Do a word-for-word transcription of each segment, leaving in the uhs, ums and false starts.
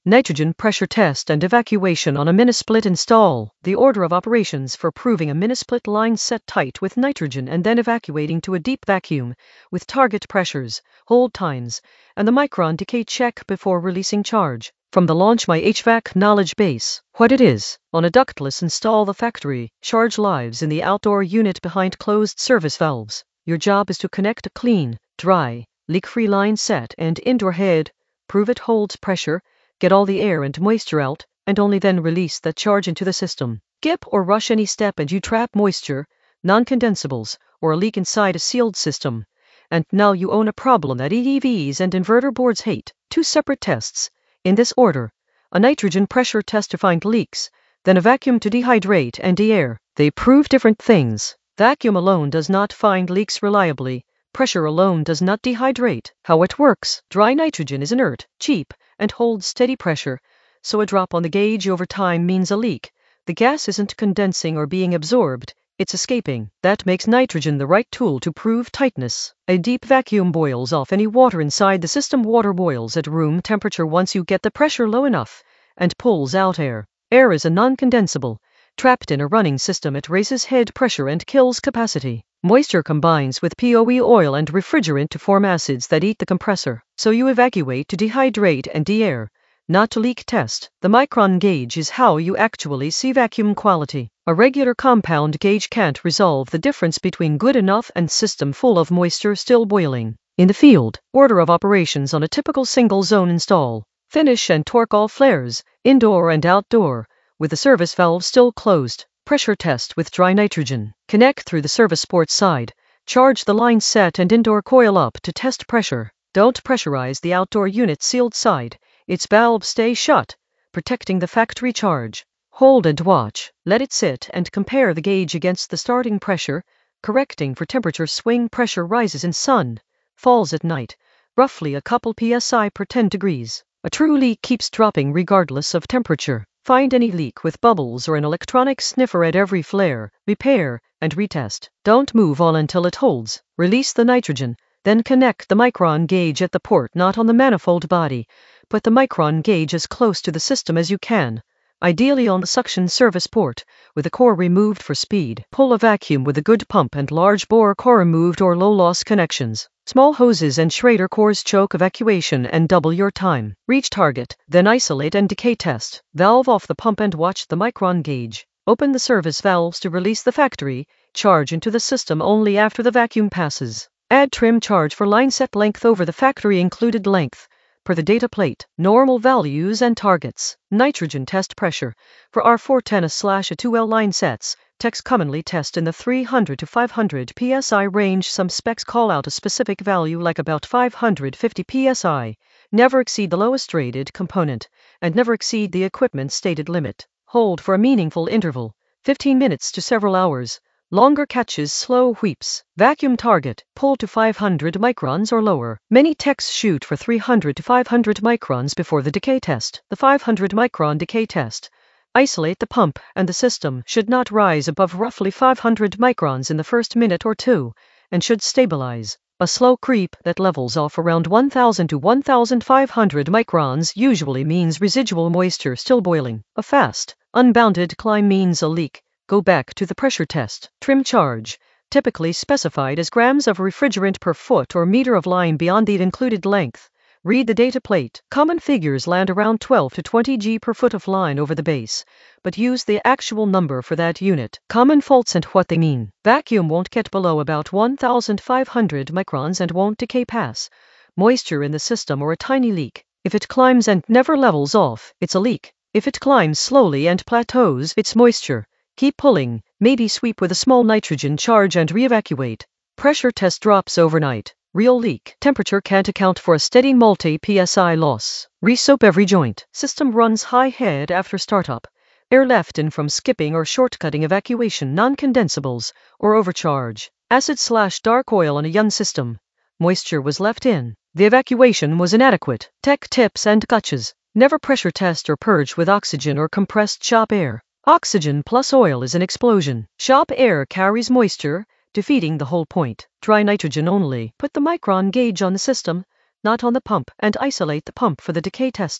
Nitrogen pressure test and evacuation on a mini-split install. The order of operations for proving a mini-split line set tight with nitrogen and then evacuating to a deep vacuum with target pressures, hold times, and the micron decay check before releasing charge. From the Launch My H V A C knowledge base. What it is. On a ductless install the factory, charge lives in the outdoor unit behind closed service valves. Your job is to connect a clean, dry, leak-free line set and indoor head, prove it holds pressure, get all the air and moisture out, and only then release that charge into the system. Skip or rush any step and you trap moisture, non-condensables, or a leak inside a sealed system. And now you own a problem that E Vs and inverter boards hate. Two separate tests. In this order. A nitrogen pressure test to find leaks, then a vacuum to dehydrate and de-air. They prove different things. Vacuum alone does not find leaks reliably. Pressure alone does not dehydrate. How it works. Dry nitrogen is inert, cheap, and holds steady pressure, so a drop on the gauge over time means a leak. The gas isn't condensing or being absorbed, it's escaping. That makes nitrogen the right tool to prove tightness. A deep vacuum boils off any water inside the system. Water boils at room temperature once you get the pressure low enough, and pulls out air. Air is a non-condensable. Trapped in a running system, it raises head pressure and kills capacity. Moisture combines with P O E oil and refrigerant to form acids that eat the compressor. So you evacuate to dehydrate and de-air, not to leak test. The micron gauge is how you actually see vacuum quality. A regular compound gauge can't resolve the difference between good enough and system full of moisture still boiling. In the field, order of operations on a typical single zone install. Finish and torque all flares, indoor and outdoor, with the service valve still closed. Pressure test with dry nitrogen. Connect through the service port side. Charge the line set and indoor coil up to test pressure. Don't pressurize the outdoor unit sealed side. Its valve stay shut, protecting the factory charge. Hold and watch. Let it sit and compare the gauge against the starting pressure, correcting for temperature swing. Pressure rises in sun, falls at night, roughly a couple P S I per ten degrees. A true leak keeps dropping regardless of temperature. Find any leak with bubbles or an electronic sniffer at every flare, repair, and retest. Don't move on until it holds. Release the nitrogen, then connect the micron gauge at the port, not on the manifold body, but the micron gauge as close to the system as you can. Ideally on the suction service port, with the core removed for speed. Pull a vacuum with a good pump and large bore core removed or low loss connections. Small hoses and Schrader cores choke evacuation and double your time. Reach target, then isolate and decay test. Valve off the pump and watch the micron gauge. Open the service valves to release the factory charge into the system only after the vacuum passes. Add trim charge for line set length over the factory included length, per the data plate. Normal values and targets. Nitrogen test pressure. For R four ten A two L line sets, techs commonly test in the three hundred to five hundred P S I range. Some specs call out a specific value like about five hundred fifty P S I. Never exceed the lowest rated component, and never exceed the equipment stated limit. Hold for a meaningful interval, fifteen minutes to several hours. Longer catches, slow wheeps. Vacuum target, pull to five hundred microns or lower. Many techs shoot for three hundred to five hundred microns before the decay test. The five hundred micron decay test. Isolate the pump, and the system should not rise above roughly five hundred microns in the first minute or two, and should stabilize. A slow creep that levels off around one thousand to one thousand five hundred microns usually means residual moisture still boiling. A fast, unbounded climb means a leak. Go back to the pressure test. Trim charge, typically specified as grams of refrigerant per foot or meter of line beyond the included length. Read the data plate. Common figures land around twelve to twenty G per foot of line over the base, but use the actual number for that unit. Common faults and what they mean. Vacuum won't get below about one thousand five hundred microns and won't decay pass. Moisture in the system or a tiny leak. If it climbs and never levels off, it's a leak. If it climbs slowly and plateaus, it's moisture. Keep pulling, maybe sweep with a small nitrogen charge and re-evacuate. Pressure test drops overnight. Real leak. Temperature can't account for a steady multi-P S I loss. Re-soap every joint. System runs high head after startup. Air left in from skipping or shortcutting evacuation. Non-condensables or overcharge. Acid slash dark oil on a young system. Moisture was left in. The evacuation was inadequate. Tech tips and gotchas. Never pressure test or purge with oxygen or compressed shop air. Oxygen plus oil is an explosion. Shop air carries moisture, defeating the whole point. Dry nitrogen only. Put the micron gauge on the system, not on the pump, and isolate the pump for the decay test.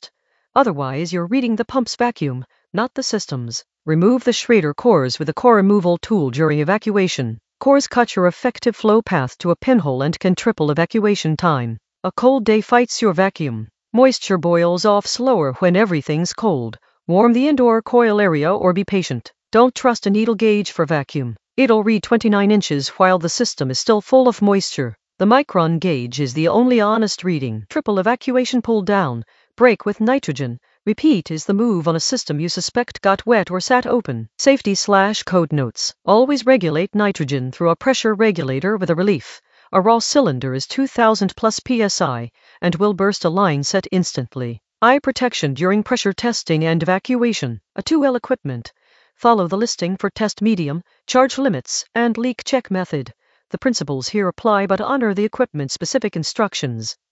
Otherwise, you're reading the pump's vacuum, not the system's. Remove the Schrader cores with a core removal tool during evacuation. Cores cut your effective flow path to a pinhole and can triple evacuation time. A cold day fights your vacuum. Moisture boils off slower when everything's cold. Warm the indoor coil area or be patient. Don't trust a needle gauge for vacuum. It'll read twenty-nine inches while the system is still full of moisture. The micron gauge is the only honest reading. Triple evacuation pull down. Break with nitrogen. Repeat is the move on a system you suspect got wet or sat open. Safety slash code notes. Always regulate nitrogen through a pressure regulator with a relief. A raw cylinder is two thousand plus P S I and will burst a line set instantly. Eye protection during pressure testing and evacuation. A two L equipment. Follow the listing for test medium, charge limits, and leak check method. The principles here apply but honor the equipment-specific instructions.